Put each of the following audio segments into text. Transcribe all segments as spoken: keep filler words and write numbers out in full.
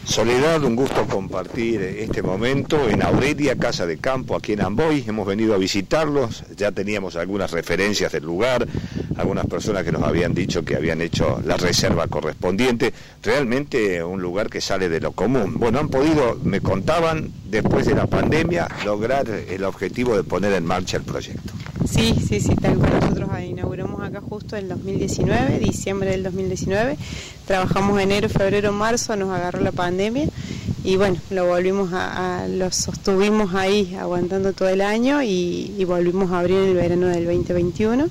Soledad, un gusto compartir este momento en Aurelia, Casa de Campo, aquí en Amboy. Hemos venido a visitarlos, ya teníamos algunas referencias del lugar, algunas personas que nos habían dicho que habían hecho la reserva correspondiente. Realmente un lugar que sale de lo común. Bueno, han podido, me contaban, después de la pandemia, lograr el objetivo de poner en marcha el proyecto. Sí, sí, sí, tal cual. Nosotros inauguramos acá justo en el dos mil diecinueve, diciembre del dos mil diecinueve. Trabajamos enero, febrero, marzo, nos agarró la pandemia y bueno, lo volvimos a, a lo sostuvimos ahí aguantando todo el año y, y volvimos a abrir en el verano del veinte veintiuno.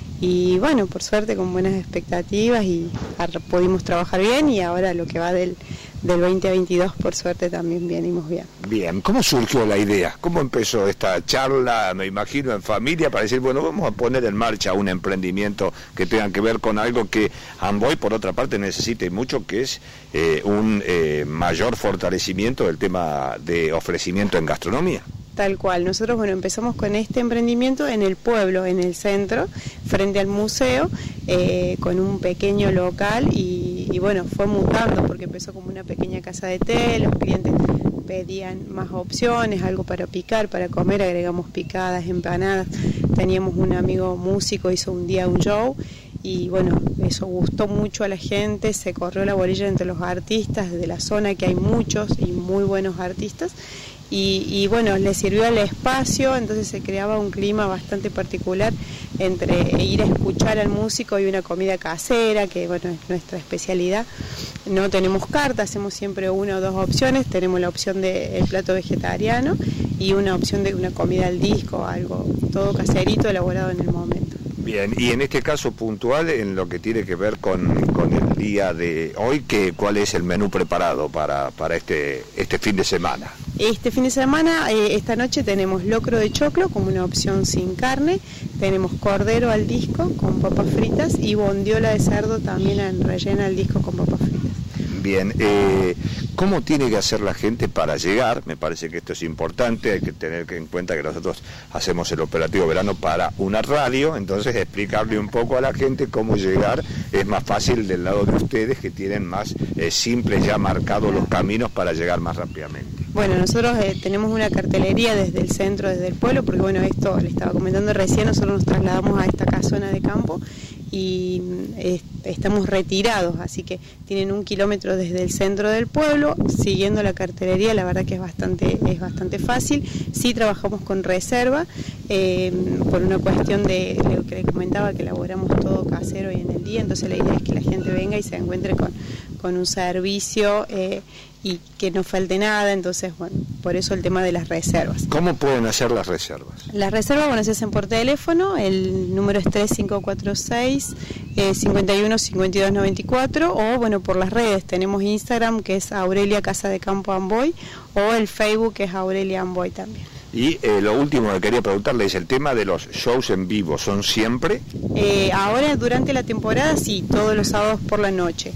Y bueno, por suerte con buenas expectativas y a, pudimos trabajar bien y ahora lo que va del, del veinte veintidós por suerte también venimos bien. Bien, ¿cómo surgió la idea? ¿Cómo empezó esta charla, me imagino, en familia para decir, bueno, vamos a poner en marcha un emprendimiento que tenga que ver con algo que Amboy, por otra parte, necesita y mucho, que es eh, un eh, mayor fortalecimiento del tema de ofrecimiento en gastronomía? Tal cual, nosotros bueno empezamos con este emprendimiento en el pueblo, en el centro, frente al museo, eh, con un pequeño local y, y bueno, fue mutando porque empezó como una pequeña casa de té, los clientes pedían más opciones, algo para picar, para comer, agregamos picadas, empanadas, teníamos un amigo músico, hizo un día un show y bueno, eso gustó mucho a la gente, se corrió la bolilla entre los artistas de la zona, que hay muchos y muy buenos artistas. Y, y bueno, le sirvió el espacio, entonces se creaba un clima bastante particular entre ir a escuchar al músico y una comida casera, que bueno, es nuestra especialidad. No tenemos carta, hacemos siempre una o dos opciones, tenemos la opción del plato vegetariano y una opción de una comida al disco, algo todo caserito, elaborado en el momento. Bien, y en este caso puntual, en lo que tiene que ver con, con el día de hoy, que, ¿cuál es el menú preparado para, para este, este fin de semana? Este fin de semana, eh, esta noche tenemos locro de choclo como una opción sin carne, tenemos cordero al disco con papas fritas y bondiola de cerdo también en rellena al disco con papas fritas. Bien, eh, ¿cómo tiene que hacer la gente para llegar? Me parece que esto es importante, hay que tener en cuenta que nosotros hacemos el operativo verano para una radio, entonces explicarle un poco a la gente cómo llegar es más fácil del lado de ustedes que tienen más eh, simples ya marcados los caminos para llegar más rápidamente. Bueno, nosotros eh, tenemos una cartelería desde el centro, desde el pueblo, porque bueno, esto le estaba comentando recién, nosotros nos trasladamos a esta casona de campo y eh, estamos retirados, así que tienen un kilómetro desde el centro del pueblo, siguiendo la cartelería, la verdad que es bastante, es bastante fácil. Sí trabajamos con reserva, eh, por una cuestión de lo que les comentaba, que elaboramos todo casero y en el día, entonces la idea es que la gente venga y se encuentre con, con un servicio eh, y que no falte nada, entonces bueno, por eso el tema de las reservas. ¿Cómo pueden hacer las reservas? Las reservas, bueno, se hacen por teléfono, el número es tres cinco cuatro seis, cincuenta y uno cincuenta y dos noventa y cuatro, o bueno, por las redes, tenemos Instagram que es Aurelia Casa de Campo Amboy, o el Facebook que es Aurelia Amboy también. Y eh, lo último que quería preguntarle es el tema de los shows en vivo, ¿son siempre? Eh, ahora durante la temporada sí, todos los sábados por la noche.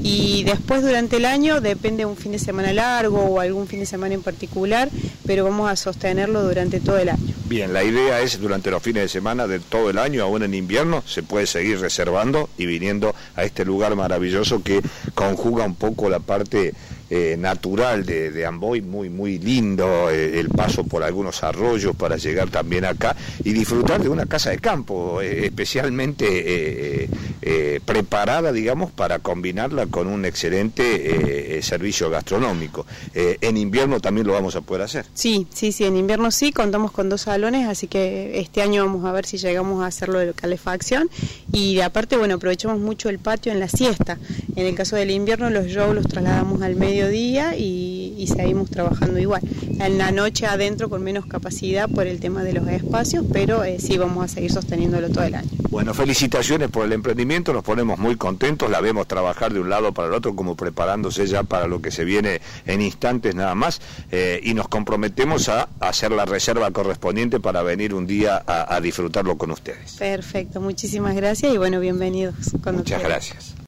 Y después durante el año depende de un fin de semana largo o algún fin de semana en particular, pero vamos a sostenerlo durante todo el año. Bien, la idea es durante los fines de semana de todo el año, aún en invierno, se puede seguir reservando y viniendo a este lugar maravilloso que conjuga un poco la parte eh, natural de, de Amboy, muy muy lindo, eh, el paso por algunos arroyos para llegar también acá y disfrutar de una casa de campo, eh, especialmente eh, eh, preparada, digamos, para combinarla con un excelente eh, servicio gastronómico. Eh, en invierno también lo vamos a poder hacer. Sí, sí, sí, en invierno sí, contamos con dos salones, así que este año vamos a ver si llegamos a hacerlo de calefacción y aparte, bueno, aprovechamos mucho el patio en la siesta. En el caso del invierno los shows los trasladamos al mediodía y, y seguimos trabajando igual. En la noche adentro con menos capacidad por el tema de los espacios, pero eh, sí vamos a seguir sosteniéndolo todo el año. Bueno, felicitaciones por el emprendimiento, nos ponemos muy contentos, la vemos trabajar de un lado para el otro como preparándose ya para lo que se viene en instantes nada más eh, y nos comprometemos a hacer la reserva correspondiente para venir un día a, a disfrutarlo con ustedes. Perfecto, muchísimas gracias y bueno, bienvenidos. Muchas gracias.